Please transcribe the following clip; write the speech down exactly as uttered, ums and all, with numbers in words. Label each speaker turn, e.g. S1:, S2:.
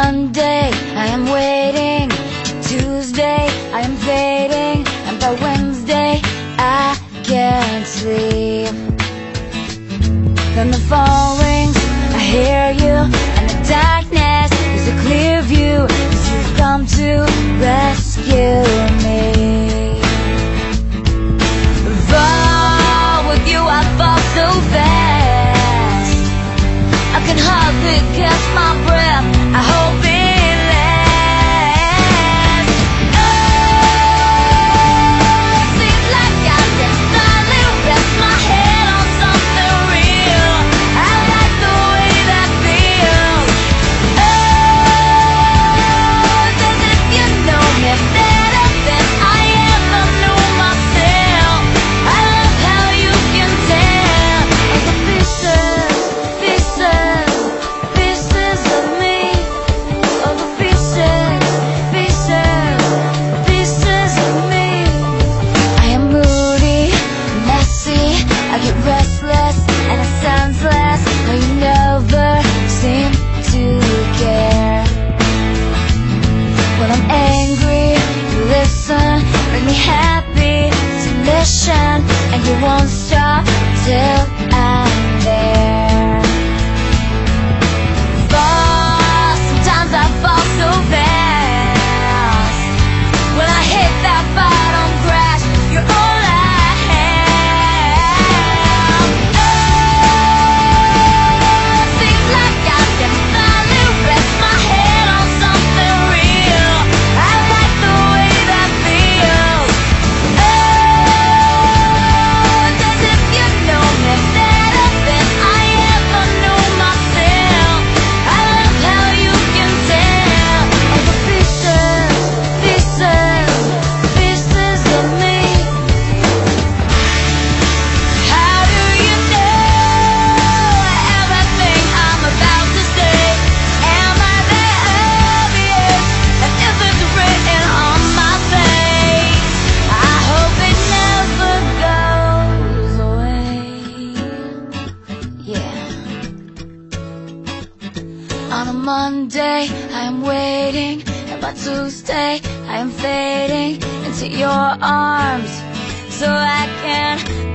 S1: Monday, I am waiting. Tuesday, I am fading. And by Wednesday, I can't sleep. Then the phone rings, I hear you, and the darkness is a clear view, 'cause you've come to rescue me. Fall with you, I fall so fast, I can hardly catch my breath. I hope it lasts. Oh, seems like I can finally rest my head on something real. I like the way that feels. Oh, it's as if you know me better than I ever knew myself. I love how you can tell of the pieces, pieces, pieces of me. Of the pieces, pieces, pieces of me. I am moody, messy, I get restless, and it sounds less, but you never seem to care. When I'm angry, you listen, make me happy to listen, and you won't stop till I'm there. Fall, sometimes I fall so fast. When I hit that bottom crash, you're all I have. Oh, seems like I can finally rest my head on something real. I like the way that feels. Oh, it's as if you know me better than I ever knew myself. I love how you can tell of the pieces, pieces, pieces of me. How do you know everything I'm about to say? Am I that obvious? And if it's written on my face, I hope it never goes away. Yeah. On a Monday, I am waiting, and by Tuesday, I am fading into your arms, so I can